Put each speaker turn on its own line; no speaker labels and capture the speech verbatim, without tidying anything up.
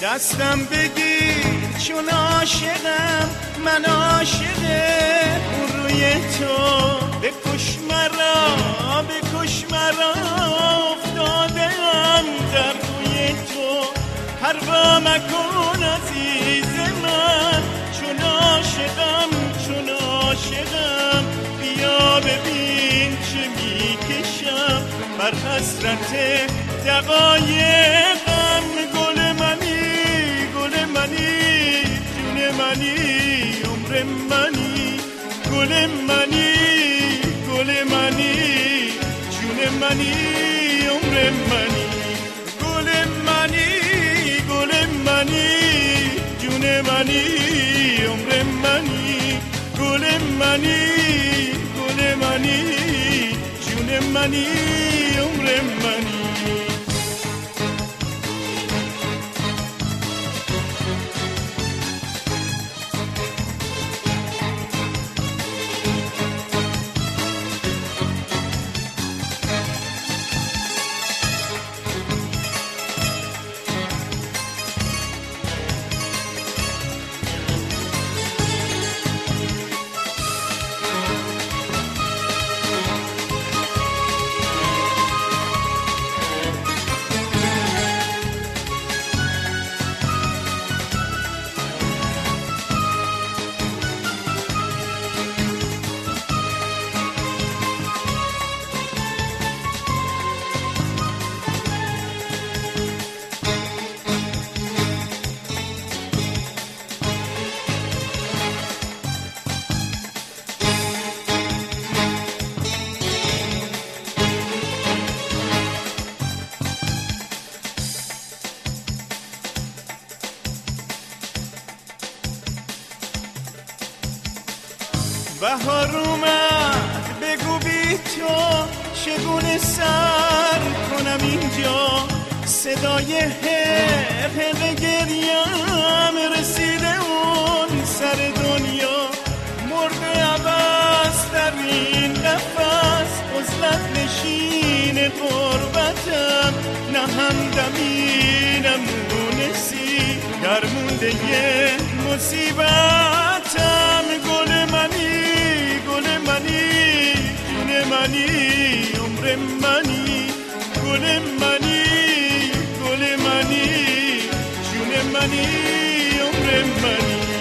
دستم بگیر چون عاشقم، من عاشق اون روی تو. بکش مرا بکش مرا افتادم در روی تو. پروا مکن عزیز من چون عاشقم چون عاشقم. بیا ببین چه میکشم بر حسرت دقایقم. گل منی گل منی جون منی عمر منی. گل منی گل منی جون منی عمر منی. گل منی گل منی جون منی عمر منی. گل منی گل منی جون منی عمر منی. بهار اومد بگو بی تو چگونه سر کنم اینجا. صدای هق هق گریم رسیده اون سر دنیا. مرده عباس در این قفس عزلت نشین قربتم. نه همدمی نه مونسی درمونده یه مصیبتم. گل منی گل منی جون منی عمر منی. گل منی گل منی جون منی عمر منی.